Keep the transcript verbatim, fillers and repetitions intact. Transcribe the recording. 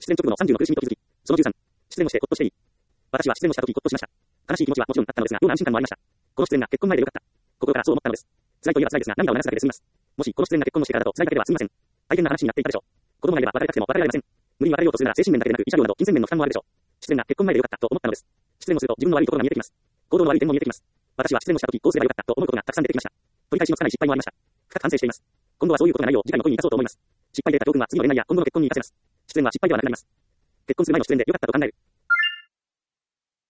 失恋直後のさんじゅうの苦しみと気づき。そのじゅうさん、失恋をしてほっとしていい。私は失恋をした時ほっとしました。悲しい気持ちはもちろんあったのですが、妙な安心感もありました。この失恋が結婚前でよかった。心からそう思ったのです。辛いといえば辛いですが、涙を流すだけで済みます。もしこの失恋が結婚のしてからだと辛いだけでは済みません。大変な話になっていたでしょう。子供がいれば別れたくても別れられません。無理に別れようとするなら精神面だけでなく慰謝料など金銭面の負担もあるでしょう。失恋が結婚前でよかったと思ったのです。失恋をすると自分の悪いところが見えてきます。行動の悪い点も見えてきます。私は失恋をした時こうすればよかったと思うことがたくさん出てきました。取り返しのつかない失敗もありました。深く反省しています。今度はそういうことがないよう次回の恋に生かそうと思います。失敗で得た教訓は次の恋愛や今後の結婚に生かせます。失恋は失敗ではなくなります。結婚する前の失恋でよかったと考える。